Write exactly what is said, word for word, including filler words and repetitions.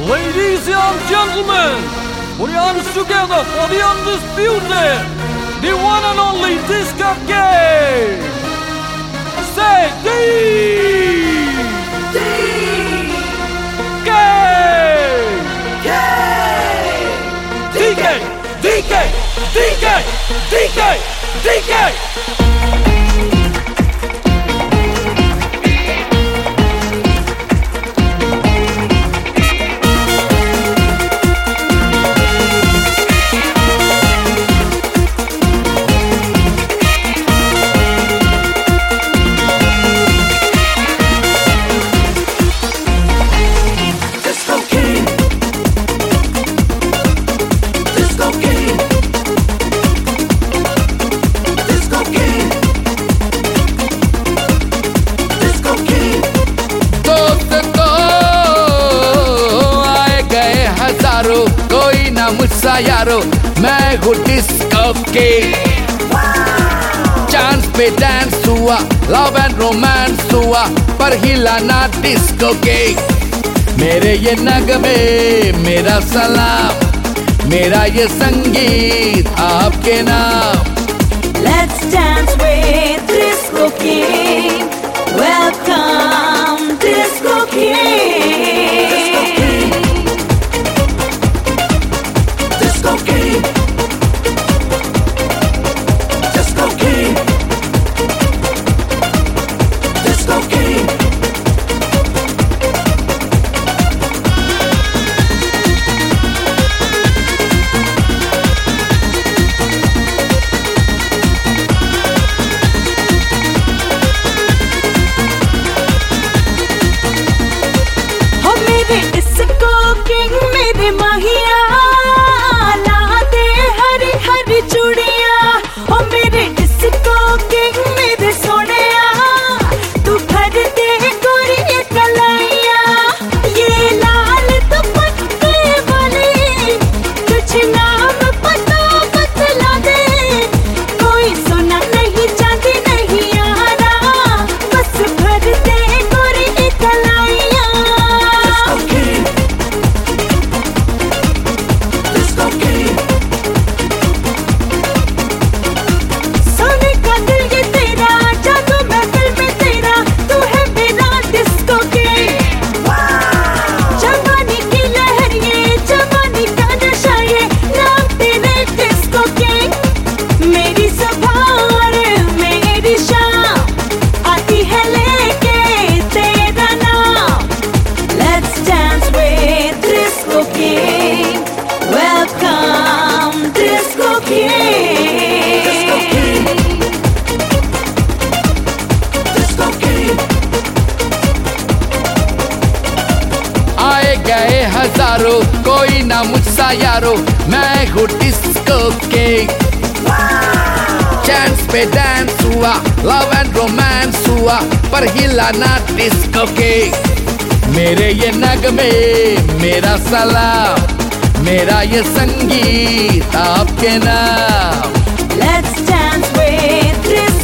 Ladies and gentlemen, put your hands together for the undisputed, the one and only Disco King. Say D! D! K! K! D K! D K! D K! D K! D K! कोई ना मुझसा यारो, मैं हूँ disco king. Chance पे dance हुआ, love and romance हुआ, पर हिला ना डिस्को किंग। मेरे ये नगमे मेरा सलाम, मेरा ये संगीत आपके नाम। Let's dance with Disco King. Welcome Disco King. Disco King. Disco King. Disco King. हो मेरे Disco King मेरे माहिया, गए हजारों, कोई ना मुझसा यारो, मैं हूँ डिस्को किंग। चांस पे डांस हुआ, लव एंड रोमांस हुआ, पर हिला ना डिस्को किंग। मेरे ये नगमे मेरा सलाम, मेरा ये संगीत आपके नाम। Let's dance with Disco